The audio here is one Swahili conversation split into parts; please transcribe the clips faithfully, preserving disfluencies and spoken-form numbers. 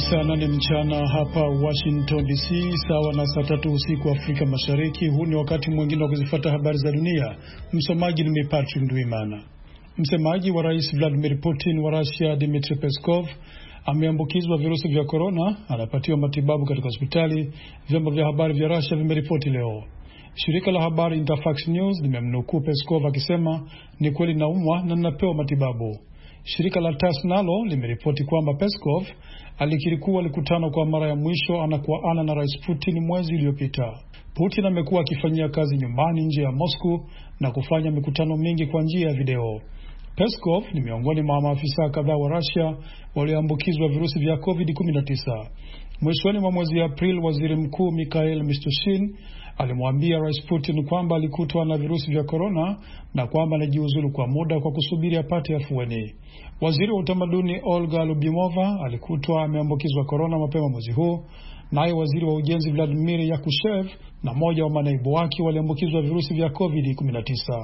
saa nane mchana hapa Washington D C, sawa na saa tatu usiku Afrika Mashariki. Huu ni wakati mwingine wa kuzifuata habari za dunia. Msomaji ni Patrick Ndwimana. Msemaji wa Rais Vladimir Putin wa Russia, Dmitry Peskov, ameambukizwa virusi vya corona, anapatiwa matibabu katika hospitali, vyombo vya habari vya Russia vimeripoti leo. Shirika la habari Interfax News limemnukuu Peskov akisema, "Ni kweli naumwa na ninapewa matibabu." Shirika la T A S S nalo limeripoti kwamba Peskov alikiri kuwa alikutana kwa mara ya mwisho ana kwa ana na Rais Putin mwezi uliopita. Putin amekuwa akifanyia kazi nyumbani nje ya Moscow na kufanya mikutano mingi kwa njia ya video. Peskov ni miongoni mwa maafisa kadhaa wa Russia walioambukizwa virusi vya COVID kumi na tisa. Mwishoni mwa mwezi April, Waziri Mkuu Mikhail Mishustin alimwambia Rais Putin kwamba alikutwa na virusi vya corona na kwamba anajiuzulu kwa muda kwa kusubiri apate afueni. Waziri wa utamaduni Olga Lubimova alikutwa ameambukizwa corona mapema mwezi huu, naye waziri wa ujenzi Vladimir Yakushev na mmoja wa manaibu wake waliambukizwa virusi vya COVID kumi na tisa.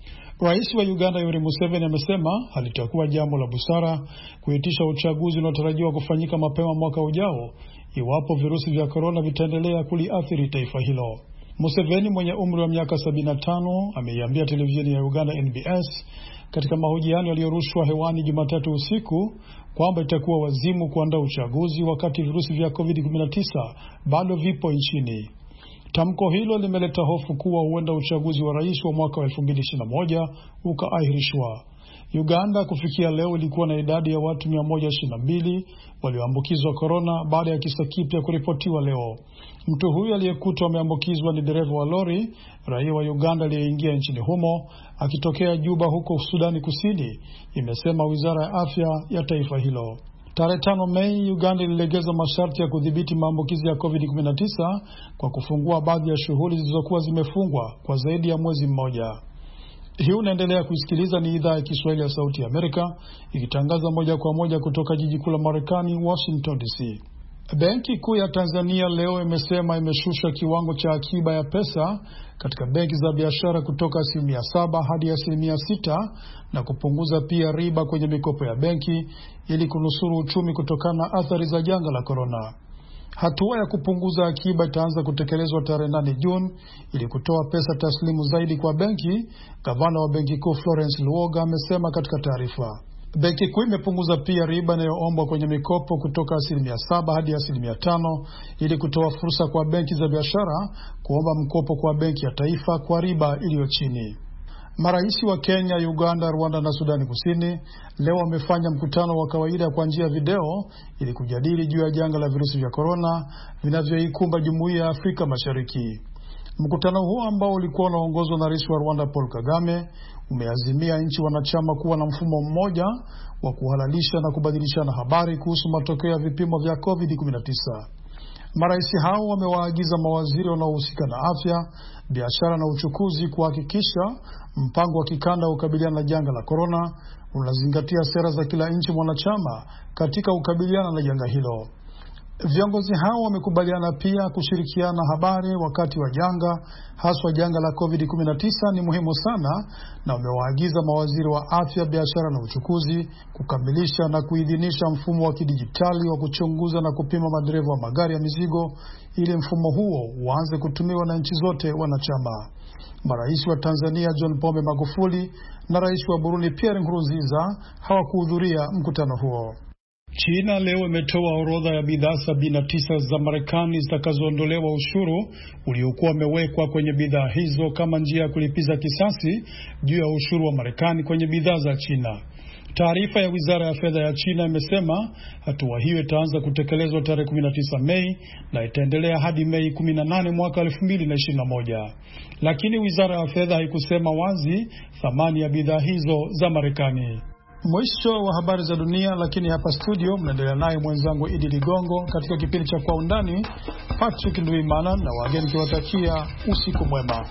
Rais wa Uganda Yoweri Museveni amesema halitakuwa jambo la busara kuitisha uchaguzi unaotarajiwa kufanyika mapema mwaka ujao iwapo virusi vya corona vitaendelea kuliathiri taifa hilo. Museveni mwenye umri wa miaka sabini na tano ameiambia televisheni ya Uganda N B S katika mahojiano yaliyorushwa hewani Jumatatu usiku kwamba itakuwa wazimu kuandaa uchaguzi wakati virusi vya COVID kumi na tisa bado vipo nchini. Tamko hilo limeleta hofu kuwa huenda uchaguzi wa rais wa mwaka wa elfu mbili ishirini na moja ukaahirishwa. Uganda kufikia leo ilikuwa na idadi ya watu mia moja ishirini na mbili walioambukizwa corona baada ya kisa kipya kuripotiwa leo. Mtu huyu aliyekutwa ameambukizwa ni dereva wa lori, raia wa Uganda aliyeingia nchini humo akitokea Juba huko Sudani Kusini, imesema wizara ya afya ya taifa hilo. Tarehe tano Mei, Uganda ililegeza masharti ya kudhibiti maambukizi ya COVID kumi na tisa kwa kufungua baadhi ya shughuli zilizokuwa zimefungwa kwa zaidi ya mwezi mmoja. Hii unaendelea kusikiliza, ni idhaa ya Kiswahili ya Sauti ya Amerika ikitangaza moja kwa moja kutoka jiji kuu la Marekani, Washington D C. Benki Kuu ya Tanzania leo imesema imeshusha kiwango cha akiba ya pesa katika benki za biashara kutoka asilimia saba hadi asilimia sita na kupunguza pia riba kwenye mikopo ya benki ili kunusuru uchumi kutokana na athari za janga la corona. Hatua ya kupunguza akiba itaanza kutekelezwa tarehe nane Juni ili kutoa pesa taslimu zaidi kwa benki, gavana wa Benki Kuu Florence Luoga amesema katika taarifa. Benki Kuu imepunguza pia riba inayoombwa kwenye mikopo kutoka asilimia saba hadi asilimia tano ili kutoa fursa kwa benki za biashara kuomba mkopo kwa benki ya taifa kwa riba iliyo chini. Marais wa Kenya, Uganda, Rwanda na Sudani Kusini leo wamefanya mkutano wa kawaida kwa njia ya video ili kujadili juu ya janga la virusi vya corona vinavyoikumba Jumuiya ya Afrika Mashariki. Mkutano huo ambao ulikuwa unaongozwa na Rais wa Rwanda Paul Kagame umeazimia nchi wanachama kuwa na mfumo mmoja wa kuhalalisha na kubadilishana habari kuhusu matokeo ya vipimo vya COVID kumi na tisa. Marais hao wamewaagiza mawaziri wanaohusika na afya, biashara na uchukuzi kuhakikisha mpango wa kikanda wa kukabiliana na janga la corona unazingatia sera za kila nchi mwanachama katika kukabiliana na janga hilo. Viongozi hao wamekubaliana pia kushirikiana habari wakati wa janga, haswa janga la COVID kumi na tisa ni muhimu sana, na wamewaagiza mawaziri wa afya, biashara na uchukuzi kukamilisha na kuidhinisha mfumo wa kidijitali wa kuchunguza na kupima madereva wa magari ya mizigo ili mfumo huo uanze kutumiwa na nchi zote wanachama. Marais wa Tanzania John Pombe Magufuli na Rais wa Burundi Pierre Nkurunziza hawakuhudhuria mkutano huo. China leo imetoa orodha ya bidhaa sabini na tisa za Marekani zitakazoondolewa ushuru uliokuwa umewekwa kwenye bidhaa hizo kama njia ya kulipiza kisasi juu ya ushuru wa Marekani kwenye bidhaa za China. Taarifa ya Wizara ya Fedha ya China imesema hatua hiyo itaanza kutekelezwa tarehe kumi na tisa Mei na itaendelea hadi Mei kumi na nane mwaka elfu mbili na ishirini na moja. Lakini Wizara ya Fedha haikusema wazi thamani ya bidhaa hizo za Marekani. Mwisho wa habari za dunia, lakini hapa studio mnaendelea naye mwenzangu Idi Ligongo katika kipindi cha Kwa Undani. Patrick Ndwimana na wageni kiwatakia usiku mwema.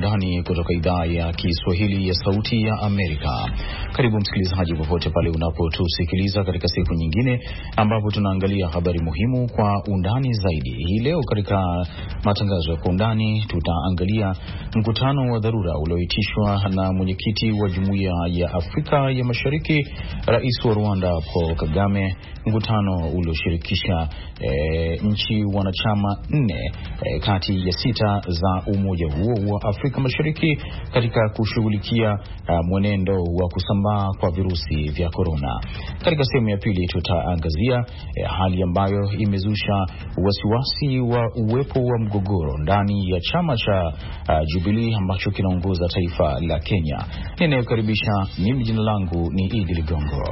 undani kutoka idhaa ya Kiswahili ya Sauti ya Amerika. Karibu msikilizaji popote pale unapotusikiliza katika siku nyingine ambapo tunaangalia habari muhimu kwa undani zaidi. Hii leo katika matangazo ya kwa undani tutaangalia mkutano wa dharura ulioitishwa na mwenyekiti wa Jumuiya ya Afrika ya Mashariki, Rais wa Rwanda Paul Kagame, mkutano ulioshirikisha e, nchi wanachama nne e, kati ya sita za umoja huo wa Afrika Mashariki katika kushughulikia uh, mwenendo wa kusambaa kwa virusi vya korona. Katika sehemu ya pili tutaangazia eh, hali ambayo imezusha wasiwasi wa uwepo wa mgogoro ndani ya chama cha uh, Jubilee ambacho kinaongoza taifa la Kenya. Ninayokaribisha mimi, jina langu ni Idi Ligongo.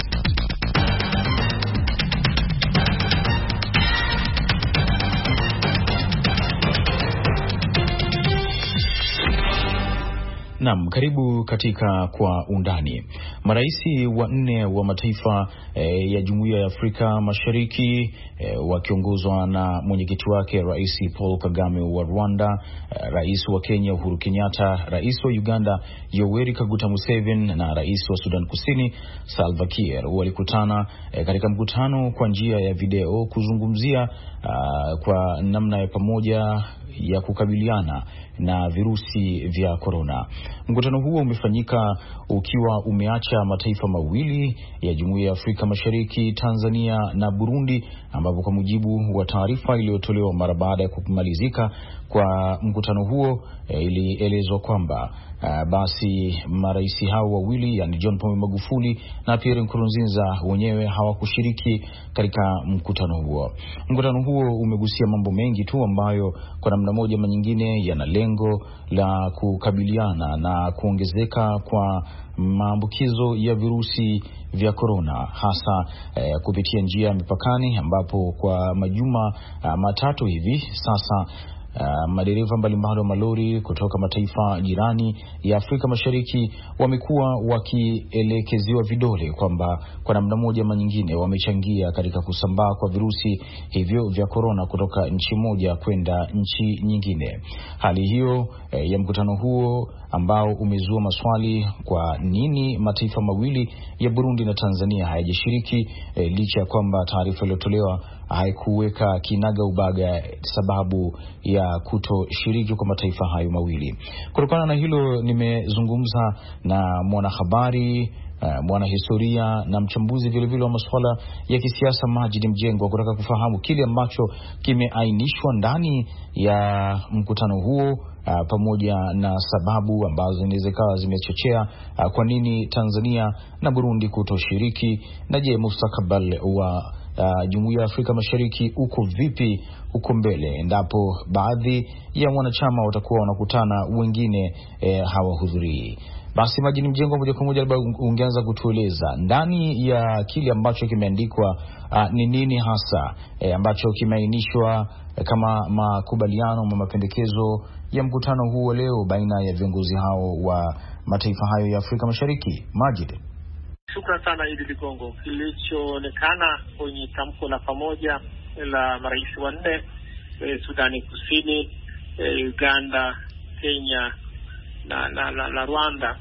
Naam, karibu katika kwa undani. Maraisi wa nne wa mataifa e, ya Jumuiya ya Afrika Mashariki e, wakiongozwa na mwenyekiti wake Rais Paul Kagame wa Rwanda, e, Rais wa Kenya Uhuru Kenyatta, Rais wa Uganda Yoweri Kaguta Museveni na Rais wa Sudan Kusini Salva Kiir walikutana e, katika mkutano kwa njia ya video kuzungumzia a, kwa namna ya pamoja ya kukabiliana na virusi vya korona. Mkutano huo umefanyika ukiwa umeacha mataifa mawili ya Jumuiya ya Afrika Mashariki, Tanzania na Burundi, ambapo kwa mujibu wa taarifa iliyotolewa mara baada ya kumalizika kwa mkutano huo e, ilielezwa kwamba Uh, basi maraisi hao wawili, yani John Pombe Magufuli na Pierre Nkurunziza, wenyewe hawakushiriki katika mkutano huo. Mkutano huo umegusia mambo mengi tu ambayo kwa namna moja ama nyingine yana lengo la kukabiliana na kuongezeka kwa maambukizo ya virusi vya korona, hasa eh, kupitia njia ya mipakani, ambapo kwa majuma uh, matatu hivi sasa Uh, madereva mbalimbali wa malori kutoka mataifa jirani ya Afrika Mashariki wamekuwa wakielekeziwa vidole kwamba kwa namna moja ama nyingine wamechangia katika kusambaa kwa virusi hivyo vya korona kutoka nchi moja kwenda nchi nyingine. Hali hiyo eh, ya mkutano huo ambao umezua maswali, kwa nini mataifa mawili ya Burundi na Tanzania hayajashiriki, eh, licha ya kwamba taarifa iliyotolewa haikuweka kinaga ubaga sababu ya kutoshiriki kwa mataifa hayo mawili. Kutokana na hilo, nimezungumza na mwanahabari, uh, mwanahistoria na mchambuzi vile vile wa masuala ya kisiasa Majid Mjengwa kutaka kufahamu kile ambacho kimeainishwa ndani ya mkutano huo, uh, pamoja na sababu ambazo zinaweza kuwa zimechochea uh, kwa nini Tanzania na Burundi kutoshiriki, na je, mustakabali wa Uh, Jumuiya ya Afrika Mashariki uko vipi uko mbele endapo baadhi ya wanachama watakuwa wanakutana, wengine eh, hawahudhurii. Basi Majini Mjengo, moja kwa moja labda ungeanza kutueleza ndani ya kile ambacho kimeandikwa ni uh, nini hasa eh, ambacho kimeainishwa eh, kama makubaliano ama mapendekezo ya mkutano huo leo baina ya viongozi hao wa mataifa hayo ya Afrika Mashariki. Majid. Shukran sana Idi Ligongo. Kilichoonekana kwenye tamko la pamoja la marais wanne, e, Sudani Kusini, e, Uganda, Kenya na, na, na, na Rwanda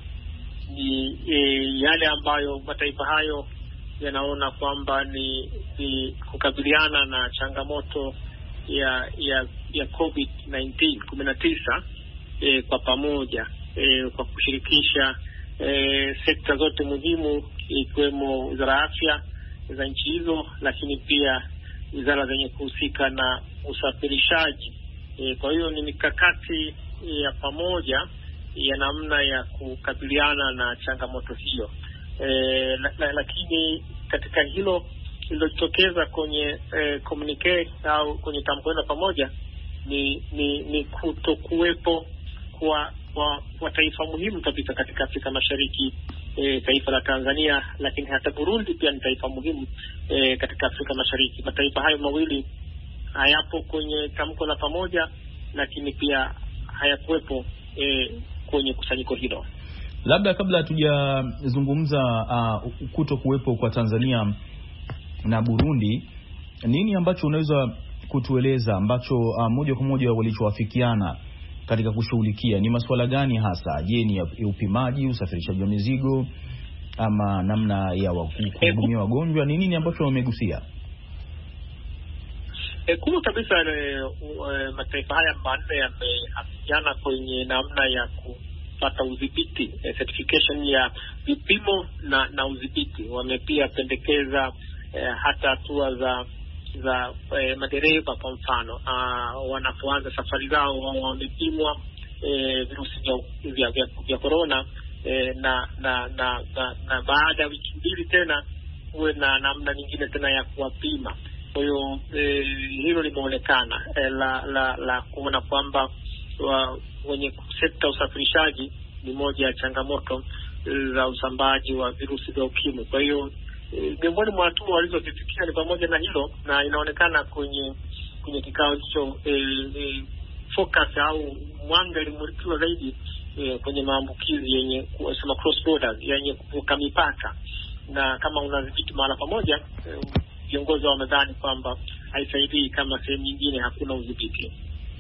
ni e, yale ambayo mataifa hayo yanaona kwamba ni, ni kukabiliana na changamoto ya ya ya COVID kumi na tisa e, kwa pamoja, e, kwa kushirikisha E, sekta zote muhimu ikiwemo wizara ya afya za nchi hizo, lakini pia wizara zenye kuhusika na usafirishaji. E, kwa hiyo ni mikakati ya pamoja ya namna ya kukabiliana na changamoto hiyo. E, la, la, lakini katika hilo lililotokeza kwenye e, communique au kwenye tamko la pamoja ni ni, ni kutokuwepo kwa wa, wa taifa muhimu kabisa katika Afrika Mashariki, e, taifa la Tanzania, lakini hata Burundi pia ni taifa muhimu e, katika Afrika Mashariki. Mataifa hayo mawili hayapo kwenye tamko la pamoja, lakini pia hayakuwepo e, kwenye kusanyiko hilo. Labda kabla hatujazungumza uh, kuto kuwepo kwa Tanzania na Burundi, nini ambacho unaweza kutueleza ambacho uh, moja kwa moja walichoafikiana katika kushughulikia ni masuala gani hasa? Je, ni ya upimaji, usafirishaji wa mizigo, ama namna ya kuhudumia wagonjwa? Ni nini ambacho wamegusia? E, kubwa kabisa e, e, mataifa haya manne yameafikiana kwenye namna ya kupata udhibiti, e, certification ya vipimo na na udhibiti. Wamepia pendekeza e, hata hatua za za e, madereva kwa mfano, wanapoanza safari zao wamepimwa e, virusi vya vya vya corona e, na, na na na na baada ya wiki mbili tena huwe na namna nyingine tena ya kuwapima. Kwa hiyo e, hilo limeonekana e, la la la kuona kwamba wa, wenye sekta usafirishaji ni moja ya changamoto e, za usambaji wa virusi vya ukimwi. Kwa hiyo miongoni e, mwa hatua walizozifikia ni pamoja na hilo, na inaonekana kwenye kwenye kikao hicho e, e, focus au mwanga limulikiwa zaidi e, kwenye maambukizi yenye kusema cross borders, yenye kuvuka mipaka, na kama unadhibiti mahala pamoja viongozi e, wamedhani kwamba haisaidii kama sehemu nyingine hakuna udhibiti.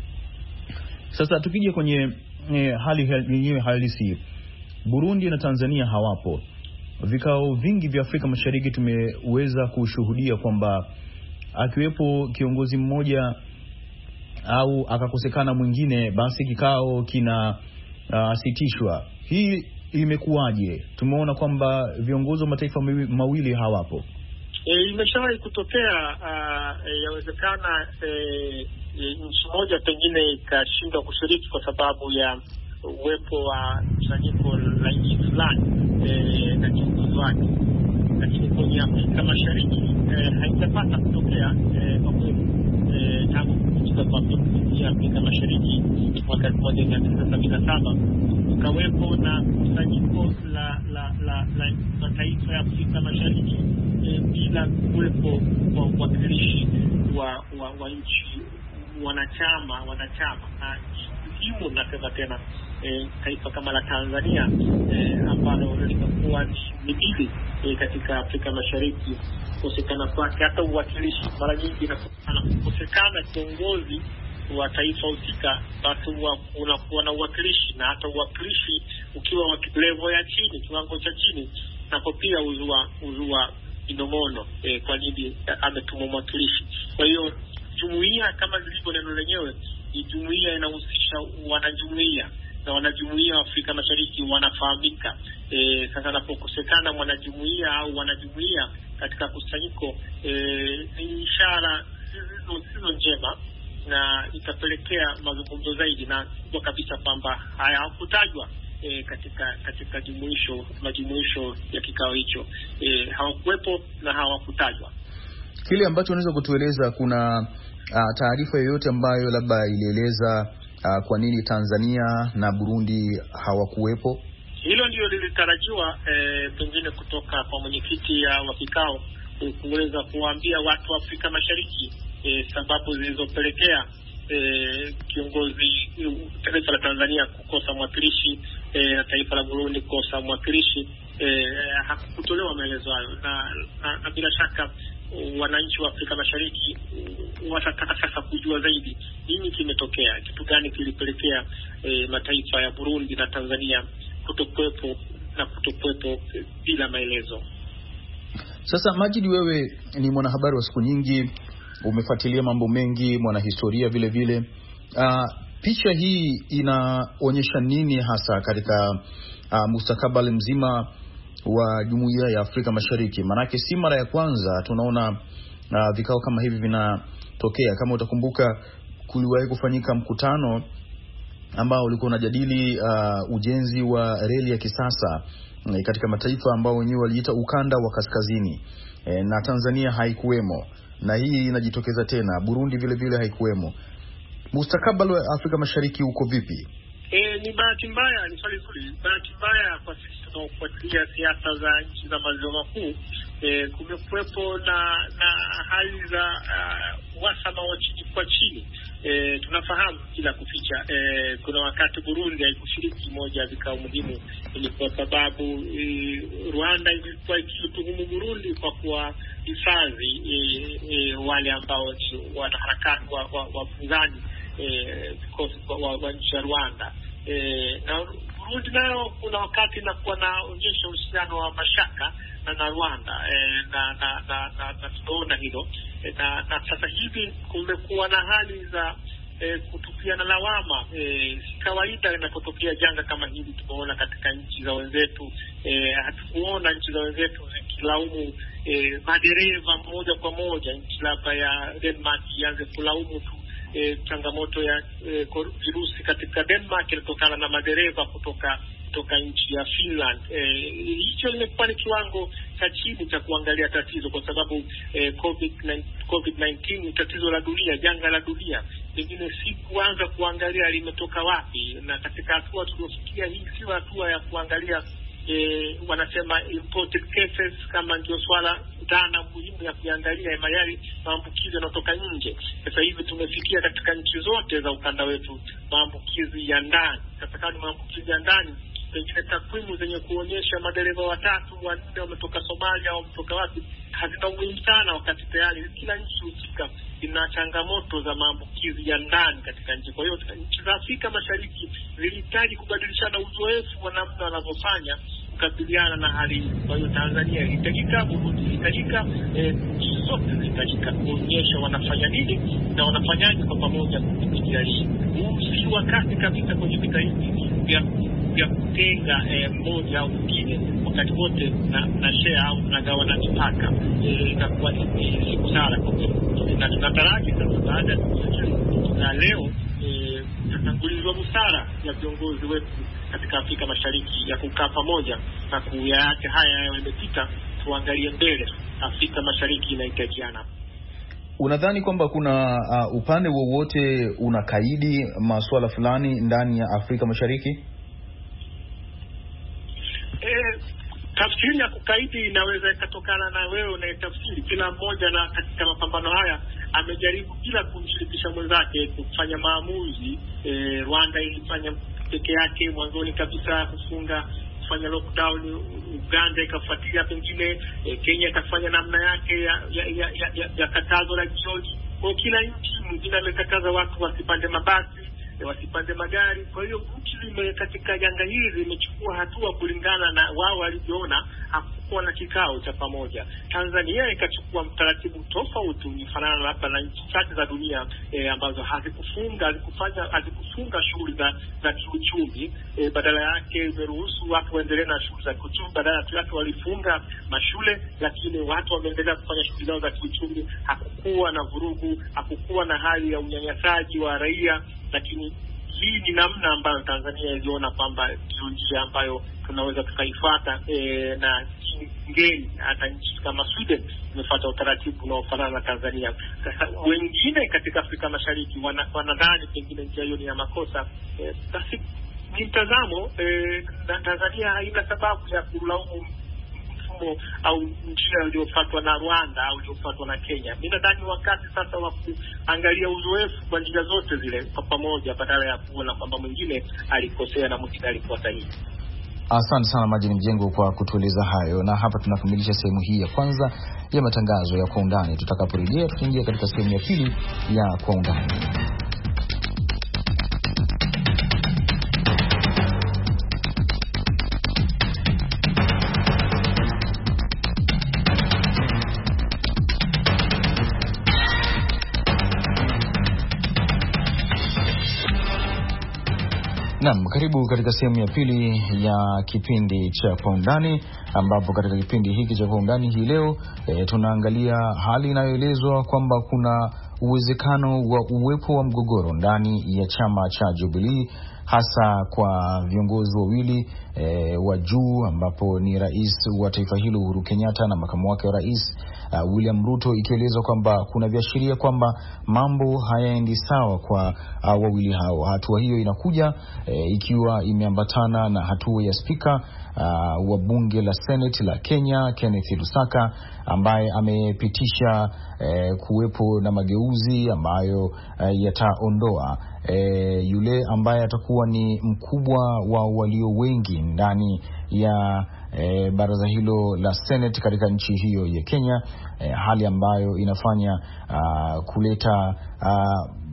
Sasa tukija kwenye e, hali yenyewe halisi, Burundi na Tanzania hawapo. Vikao vingi vya Afrika Mashariki tumeweza kushuhudia kwamba akiwepo kiongozi mmoja au akakosekana mwingine, basi kikao kina uh, sitishwa. Hii imekuwaje? Tumeona kwamba viongozi wa mataifa mawili hawapo. E, imeshawahi kutokea uh, e, yawezekana e, e, nchi moja pengine ikashindwa kushiriki kwa sababu ya uwepo wa kusanyiko la nchi fulani e, na kiongozi wake, lakini kwenye Afrika Mashariki e, haitapata kutokea e, kwa kweli e, tangu kukutika kwa Afrika Mashariki mwaka elfu moja mia tisa sabini na saba ukawepo na kusanyiko la la la la mataifa ya Afrika Mashariki e, bila kuwepo kwa uwakilishi wa wa, wa nchi wanachama wanachama na hiyo nasema tena e, taifa kama la Tanzania e, ambalo limekuwa ni bidii e, katika Afrika Mashariki, kukosekana kwake hata uwakilishi mara nyingi na kukosekana kiongozi wa taifa husika, basi unakuwa na uwakilishi, na hata uwakilishi ukiwa wa level ya chini, kiwango cha chini, napo pia uzua uzua inongono e, kwa nini ametumwa mwakilishi. Kwa hiyo jumuiya kama zilivyo neno lenyewe ni jumuiya inahusisha wanajumuiya, na wanajumuiya wa Afrika Mashariki wanafahamika. E, sasa anapokosekana mwanajumuiya au wanajumuiya katika kusanyiko e, ni ishara sizo njema, na itapelekea mazungumzo zaidi, na kwa kabisa kwamba hayakutajwa e, katika katika jumuisho majumuisho ya kikao hicho e, hawakuwepo na hawakutajwa. Kile ambacho unaweza kutueleza, kuna uh, taarifa yoyote ambayo labda ilieleza uh, kwa nini Tanzania na Burundi hawakuwepo? Hilo ndio lilitarajiwa e, pengine kutoka kwa mwenyekiti wa kikao kuweza kuambia watu wa Afrika Mashariki e, sababu zilizopelekea e, kiongozi taifa la Tanzania kukosa mwakilishi e, na taifa la Burundi kukosa mwakilishi. E, hakutolewa maelezo hayo, na, na, na bila shaka wananchi wa Afrika Mashariki watataka sasa kujua zaidi nini kimetokea, kitu gani kilipelekea e, mataifa ya Burundi na Tanzania kutokuwepo na kutokuwepo bila maelezo. Sasa Majid, wewe ni mwanahabari wa siku nyingi, umefuatilia mambo mengi, mwanahistoria vile vile. Uh, picha hii inaonyesha nini hasa katika uh, mustakabali mzima wa Jumuiya ya Afrika Mashariki? Manake si mara ya kwanza tunaona uh, vikao kama hivi vinatokea. Kama utakumbuka, kuliwahi kufanyika mkutano ambao ulikuwa unajadili uh, ujenzi wa reli ya kisasa uh, katika mataifa ambao wenyewe waliita ukanda wa kaskazini, e, na Tanzania haikuwemo, na hii inajitokeza tena. Burundi vile vile haikuwemo. Mustakabali wa Afrika Mashariki uko vipi? E, ni bahati mbaya, ni swali zuri. Bahati mbaya kwa sisi tunaofuatilia siasa za nchi za maziwa makuu, e, kumekuwepo na na hali za uh, wasama wa chini kwa chini. E, tunafahamu kila kuficha, e, kuna wakati Burundi haikushiriki moja ya vikao muhimu, ni kwa sababu e, Rwanda ilikuwa ikituhumu Burundi kwa kuwa hifadhi e, e, wale ambao ni wanaharakati wa wapinzani vikosi eh, wa, wa nchi ya Rwanda. Eh, na Burundi nayo kuna wakati inakuwa naonyesha uhusiano wa mashaka na, na Rwanda eh, na na na, na, na tunaona hilo eh, na, na sasa hivi kumekuwa na hali za eh, kutupiana lawama. Eh, si kawaida inapotokea janga kama hili. Tumeona katika nchi za wenzetu, eh, hatukuona nchi za wenzetu zikilaumu eh, madereva moja kwa moja. Nchi labda ya Denmark ianze kulaumu tu E, changamoto ya e, virusi katika Denmark inatokana na madereva kutoka kutoka nchi ya Finland. Hicho e, limekuwa ni kiwango cha chini cha kuangalia tatizo, kwa sababu e, COVID nineteen ni tatizo la dunia, janga la dunia. Pengine si kuanza kuangalia limetoka wapi, na katika hatua tuliofikia hii sio hatua ya kuangalia E, wanasema imported cases kama ndio swala dhana muhimu ya kuangalia mayari maambukizi yanatoka nje. Sasa hivi tumefikia katika nchi zote za ukanda wetu maambukizi ya ndani. Sasa kama maambukizi ya ndani, pengine takwimu zenye kuonyesha madereva watatu wanne wametoka Somalia au kutoka wapi hazina umuhimu sana, wakati tayari kila nchi husika ina changamoto za maambukizi ya ndani katika nchi. Kwa hiyo nchi za Afrika Mashariki zilihitaji kubadilishana uzoefu wa namna wanavyofanya kukabiliana na hali. Kwa hiyo Tanzania ilihitajika, Burundi ilihitajika, nchi eh, zote zilihitajika kuonyesha wanafanya nini na wanafanyaje kwa pamoja kupitia hili. Huu si wakati kabisa kwenye vita hivi vya vya kutenga mmoja eh, au mwingine, wakati wote na na share au nagawana mipaka. Itakuwa eh, ni siku sana kwa na tunataraji sasa baada ya leo eh, tutangulizwa busara ya viongozi wetu katika Afrika Mashariki ya kukaa pamoja na kuyaacha haya yamepita, tuangalie mbele. Afrika Mashariki inahitajiana. Unadhani kwamba kuna uh, upande wowote unakaidi masuala fulani ndani ya Afrika Mashariki? Eh, tafsiri ya kukaidi inaweza ikatokana na wewe unayetafsiri. Kila mmoja na katika mapambano haya amejaribu bila kumshirikisha mwenzake kufanya maamuzi. Eh, Rwanda ilifanya peke yake mwanzoni kabisa kufunga, kufanya lockdown. Uganda ikafuatia, pengine eh, Kenya ikafanya namna yake ya ya ya, ya, ya, ya katazo la jioni. Kwa kila nchi mwingine amekataza watu wasipande mabasi, wasipande magari. Kwa hiyo nchi zime katika janga hili zimechukua hatua kulingana na wao walivyoona. Hakukuwa na kikao cha pamoja. Tanzania ikachukua mtaratibu tofauti, mfanano labda na nchi chache za dunia e, ambazo hazikufunga hazikufanya hazikufunga shughuli za za kiuchumi. E, badala yake imeruhusu watu waendelee na shughuli za kiuchumi. Badala yake walifunga mashule, lakini watu wameendelea kufanya shughuli zao za kiuchumi. Hakukuwa na vurugu, hakukuwa na hali ya unyanyasaji wa raia. Lakini hii ni namna ambayo Tanzania iliona kwamba ndio njia ambayo tunaweza tukaifuata, e, na ngeni hata nchi kama Sweden imefuata utaratibu unaofanana na Tanzania. Sasa wengine katika Afrika Mashariki wanadhani pengine njia hiyo ni ya makosa. E, basi ni mtazamo, e, na Tanzania haina sababu ya kulaumu mfumo au njia iliyofuatwa na Rwanda au iliyofuatwa na Kenya. Mimi nadhani wakati sasa wa kuangalia uzoefu kwa njia zote zile kwa pamoja, badala ya kuona kwamba mwingine alikosea na mwingine alikuwa sahihi. Asante sana Majini Mjengo kwa kutueleza hayo, na hapa tunakamilisha sehemu hii ya kwanza ya matangazo ya Kwa Undani. Tutakaporejea tutaingia katika sehemu ya pili ya Kwa Undani. Naam, karibu katika sehemu ya pili ya kipindi cha Kwa Undani, ambapo katika kipindi hiki cha Kwa Undani hii leo e, tunaangalia hali inayoelezwa kwamba kuna uwezekano wa uwepo wa mgogoro ndani ya chama cha Jubilee, hasa kwa viongozi wawili e, wa juu, ambapo ni rais wa taifa hilo Uhuru Kenyatta na makamu wake wa rais uh, William Ruto, ikielezwa kwamba kuna viashiria kwamba mambo hayaendi sawa kwa uh, wawili hao. Hatua hiyo inakuja e, ikiwa imeambatana na hatua ya spika uh, wa bunge la Senate la Kenya Kenneth Lusaka, ambaye amepitisha e, kuwepo na mageuzi ambayo e, yataondoa e, yule ambaye atakuwa ni mkubwa wa walio wengi ndani ya e, baraza hilo la Senate katika nchi hiyo ya Kenya, e, hali ambayo inafanya uh, kuleta uh,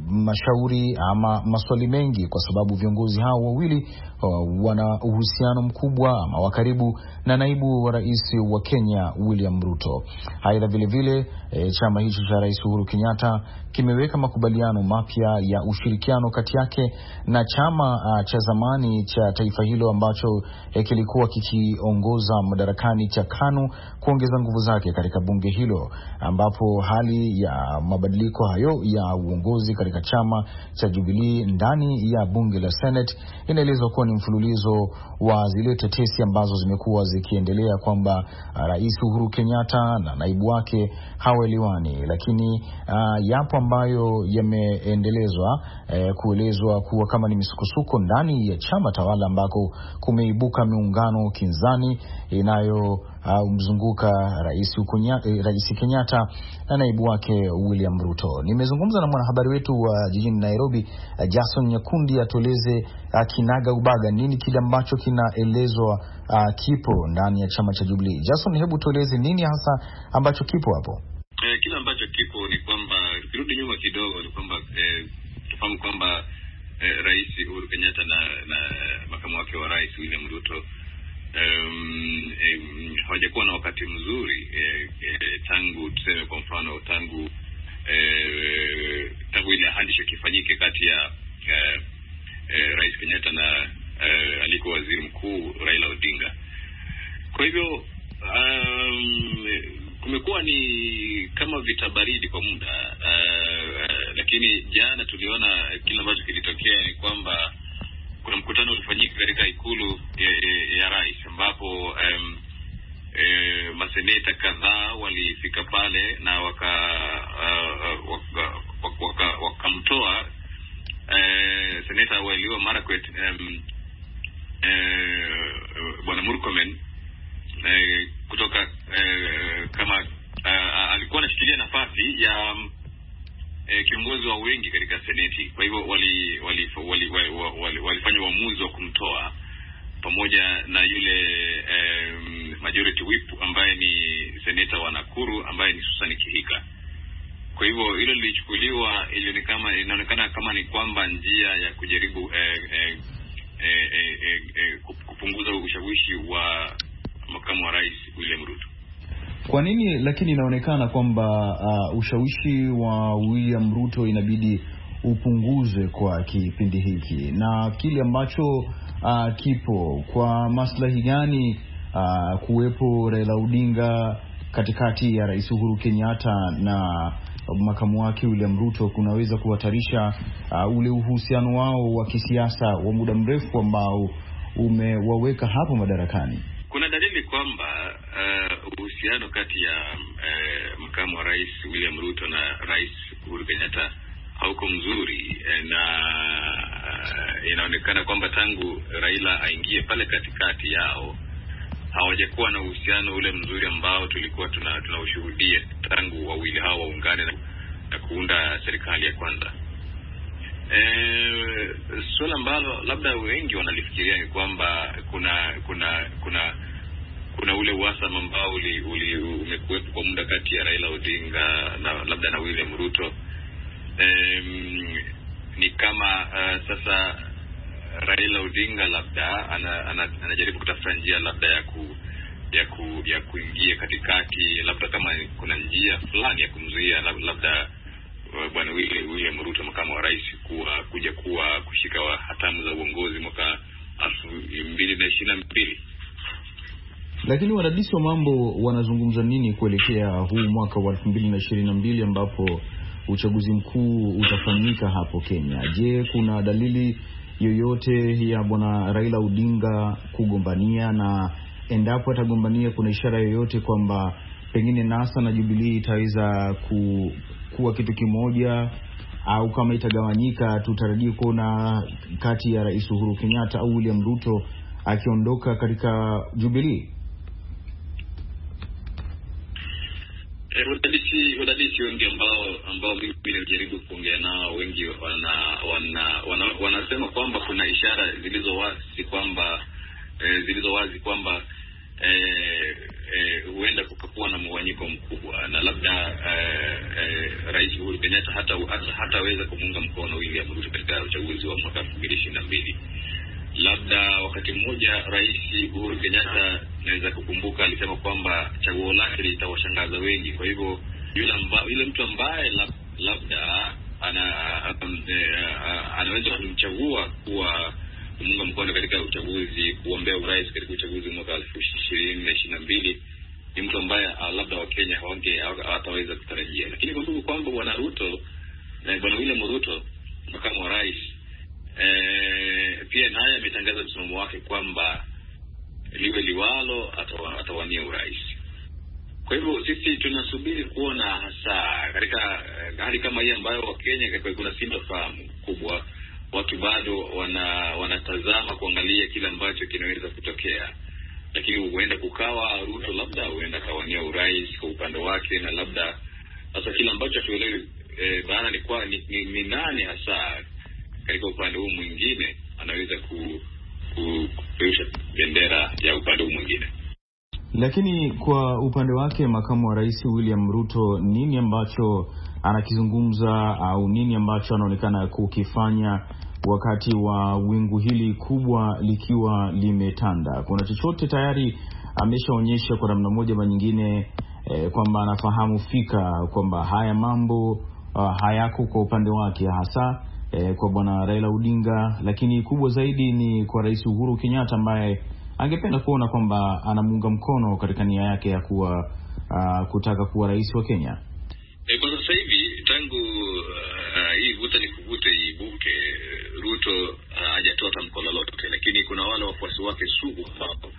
mashauri ama maswali mengi, kwa sababu viongozi hao wawili uh, wana uhusiano mkubwa ama wa karibu na naibu wa rais wa Kenya William Ruto. Aidha vile vile e, chama hicho cha Rais Uhuru Kenyatta kimeweka makubaliano mapya ya ushirikiano kati yake na chama uh, cha zamani cha taifa hilo ambacho e, kilikuwa kikiongoza madarakani cha KANU, kuongeza nguvu zake katika bunge hilo, ambapo hali ya mabadiliko hayo ya uongozi katika chama cha Jubilee ndani ya bunge la Senate inaelezwa kuwa ni mfululizo wa zile tetesi ambazo zimekuwa zikiendelea kwamba uh, Rais Uhuru Kenyatta na naibu wake hawaelewani, lakini uh, yapo ambayo yameendelezwa eh, kuelezwa kuwa kama ni misukosuko ndani ya chama tawala ambako kumeibuka miungano kinzani inayo Uh, mzunguka rais, ukunya, eh, Rais Kenyatta na naibu wake William Ruto. Nimezungumza na mwanahabari wetu wa uh, jijini Nairobi, uh, Jason Nyakundi, atueleze uh, kinaga ubaga nini kile ambacho kinaelezwa uh, kipo ndani ya chama cha Jubilee. Jason, hebu tueleze nini hasa ambacho kipo hapo? Eh, kile ambacho kipo ni kwamba, tukirudi nyuma kidogo, ni kwamba eh, tufahamu kwamba eh, Rais Uhuru Kenyatta na, na makamu wake wa rais William Ruto Um, um, hawajakuwa na wakati mzuri eh, eh, tangu tuseme kwa mfano tangu eh, tangu ile handshake ifanyike kati ya eh, eh, Rais Kenyatta na eh, alikuwa waziri mkuu Raila Odinga. Kwa hivyo um, kumekuwa ni kama vita baridi kwa muda, uh, lakini jana tuliona kile ambacho kilitokea ni kwamba kuna mkutano ulifanyika katika ikulu ya, ya, ya rais, ambapo um, e, maseneta kadhaa walifika pale na waka uh, waka wakamtoa waka, waka uh, seneta Wailiwa Marakwet um, uh, Bwana Murkomen uh, kutoka uh, kama uh, alikuwa anashikilia nafasi ya um, E, kiongozi wa wengi katika seneti. Kwa hivyo wali wali wali wali walifanya uamuzi wa kumtoa pamoja na yule um, majority whip ambaye ni seneta wa Nakuru ambaye ni Susan Kihika. Kwa hivyo hilo lilichukuliwa, ilionekana inaonekana kama ni kwamba njia ya kujaribu eh, eh, eh, eh, eh, kupunguza ushawishi wa makamu wa rais William Ruto. Kwa nini lakini inaonekana kwamba uh, ushawishi wa William Ruto inabidi upunguzwe kwa kipindi hiki, na kile ambacho uh, kipo kwa maslahi gani uh, kuwepo Raila Odinga katikati ya Rais Uhuru Kenyatta na makamu wake William Ruto kunaweza kuhatarisha uh, ule uhusiano wao wa kisiasa wa muda mrefu ambao umewaweka hapo madarakani? Kuna dalili kwamba uhusiano uh, kati ya uh, makamu wa rais William Ruto na Rais Uhuru Kenyatta hauko mzuri, na uh, inaonekana kwamba tangu Raila aingie pale katikati yao hawajakuwa na uhusiano ule mzuri ambao tulikuwa tuna tunaushuhudia tangu wawili hao waungane na, na kuunda serikali ya kwanza. Eh, swala ambalo labda wengi wanalifikiria ni kwamba kuna kuna kuna kuna ule uhasama ambao uli, uli umekuwepo kwa muda kati ya Raila Odinga na labda na William Ruto. Eh, ni kama uh, sasa Raila Odinga labda ana, ana, anajaribu kutafuta njia labda ya ku ya ku ya kuingia katikati, labda kama kuna njia fulani ya kumzuia labda Bwana William Ruto makamu wa rais kuwa kuja kuwa kushika wa hatamu za uongozi mwaka elfu mbili na ishirini na mbili. Lakini wadadisi wa mambo wanazungumza nini kuelekea huu mwaka wa elfu mbili na ishirini na mbili ambapo uchaguzi mkuu utafanyika hapo Kenya? Je, kuna dalili yoyote ya Bwana Raila Odinga kugombania, na endapo atagombania kuna ishara yoyote kwamba pengine NASA na Jubilee itaweza ku, kuwa kitu kimoja, au kama itagawanyika tutarajie kuona kati ya Rais Uhuru Kenyatta au William Ruto akiondoka katika Jubilee? Eh, wadadisi wadadisi wengi ambao ambao mimi nimejaribu kuongea nao, wengi wana wana wana, wanasema kwamba kuna ishara zilizo wazi kwamba eh, zilizo wazi kwamba eh, eh, huenda kukakuwa na mwanyiko mkubwa, na labda eh, eh, Rais Uhuru Kenyatta hata hataweza kumuunga mkono William Ruto katika uchaguzi wa mwaka elfu mbili ishirini na mbili. Labda wakati mmoja Rais Uhuru Kenyatta, naweza kukumbuka, alisema kwamba chaguo lake litawashangaza wengi. Kwa hivyo yule amba, yule mtu ambaye labda ana um, uh, anaweza kumchagua kuwa kumuunga mkono katika uchaguzi, kuombea urais katika uchaguzi mwaka elfu mbili ishirini na mbili, ni mtu ambaye uh, labda Wakenya hawange hataweza kutarajia. Lakini kumbuka kwamba bwana Ruto na bwana William Ruto, makamu wa rais, eh, pia naye ametangaza msimamo wake kwamba liwe liwalo atawania urais. Kwa hivyo sisi tunasubiri kuona hasa katika hali kama hii ambayo Wakenya kuna sintofahamu kubwa, watu bado wana wanatazama kuangalia kile ambacho kinaweza kutokea. Lakini huenda kukawa Ruto labda huenda kawania urais kwa upande wake, na labda sasa kile ambacho tuelewe e, bana ni kwa ni, ni, ni nani hasa katika upande huu mwingine anaweza ku kupeusha bendera ya upande huu mwingine. Lakini kwa upande wake makamu wa rais William Ruto, nini ambacho anakizungumza au nini ambacho anaonekana kukifanya wakati wa wingu hili kubwa likiwa limetanda? Kuna chochote tayari ameshaonyesha kwa namna moja ama nyingine eh, kwamba anafahamu fika kwamba haya mambo uh, hayako kwa upande wake, hasa eh, kwa bwana Raila Odinga, lakini kubwa zaidi ni kwa Rais Uhuru Kenyatta ambaye angependa kuona kwamba anamuunga mkono katika nia yake ya kuwa uh, kutaka kuwa rais wa Kenya? E, kwa sasa hivi tangu uh, hii vuta ni kuvute ibuke, Ruto hajatoa uh, tamko lolote, lakini kuna wale wafuasi wake sugu hapo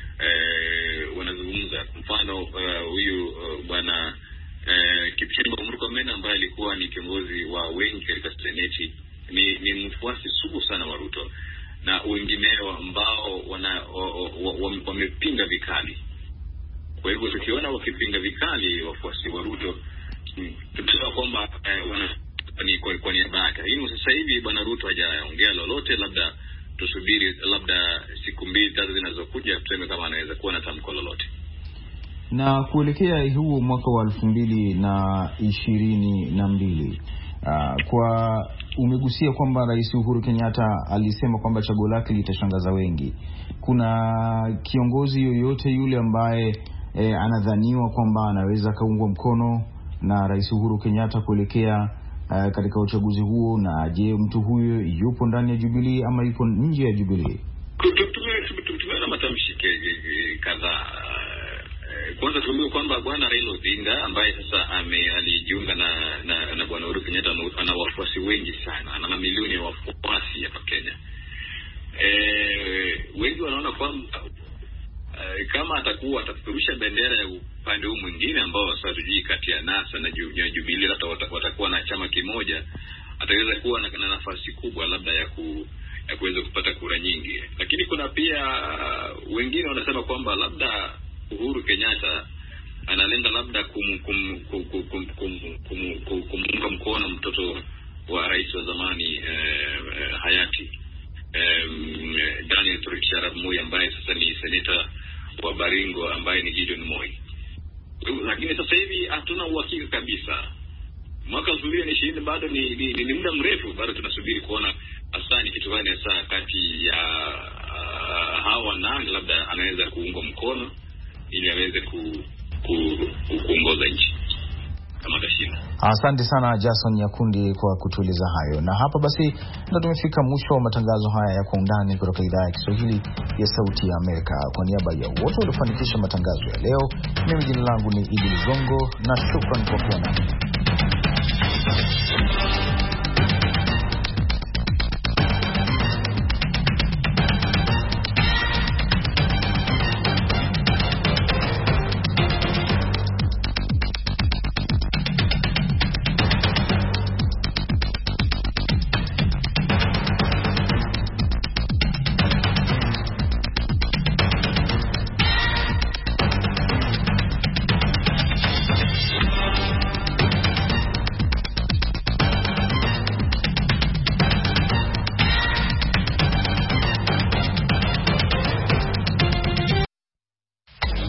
eh, wanazungumza. Mfano huyu uh, uh, bwana uh, Kipchumba Murkomen ambaye alikuwa ni kiongozi wa wengi katika seneti, ni, ni mfuasi sugu sana wa Ruto, na wengineo ambao wana wamepinga vikali. Kwa hivyo tukiona wakipinga vikali wafuasi wa Ruto, tutasema kwamba eh, wana ni kwa, kwa niaba yake. Hii sasa hivi bwana Ruto hajaongea lolote, labda tusubiri labda siku mbili tatu zinazokuja tuseme kama anaweza kuwa na tamko lolote. Na kuelekea huo mwaka wa elfu mbili na ishirini na mbili, uh, kwa umegusia kwamba Rais Uhuru Kenyatta alisema kwamba chaguo lake litashangaza wengi. Kuna kiongozi yoyote yule ambaye e, anadhaniwa kwamba anaweza kaungwa mkono na Rais Uhuru Kenyatta kuelekea uh, katika uchaguzi huo? Na je, mtu huyo yupo ndani ya Jubilee ama yupo nje ya Jubilee? Tumeona matamshi kadhaa. Kwanza tuambie kwamba bwana Raila Odinga ambaye sasa ame alijiunga na na, na bwana Uhuru Kenyatta ana wafuasi wengi sana, ana mamilioni ya wafuasi hapa Kenya. Eh, wengi wanaona kwamba e, kama atakuwa atapeperusha bendera ya upande huu mwingine ambao sasa tujui kati ya NASA na Jubilee, hata watakuwa na chama kimoja, ataweza kuwa na, na nafasi kubwa labda ya ku ya kuweza kupata kura nyingi. Lakini kuna pia uh, wengine wanasema kwamba labda Uhuru Kenyatta analenda labda kum kum kum kum kum kum kum kumunga mkono mtoto wa rais wa zamani eh, eh, hayati eh, Daniel Toroitich Arap Moi ambaye sasa ni seneta wa Baringo ambaye ni Gideon Moi. Lakini sasa hivi hatuna uhakika kabisa. Mwaka elfu mbili na ishirini bado ni, ni, ni, ni muda mrefu, bado tunasubiri kuona hasa ni kitu gani hasa kati ya uh, hawa nani labda anaweza kuunga mkono ili aweze ku, ku, ku, kuongoza nchi kama kashinda. Asante sana Jason Nyakundi kwa kutueleza hayo. Na hapa basi ndio tumefika mwisho wa matangazo haya ya Kwa Undani kutoka idhaa ya Kiswahili ya Sauti ya Amerika. Kwa niaba ya wote waliofanikisha matangazo ya leo, mimi jina langu ni Idi Zongo na shukrani kwa kuwa nami.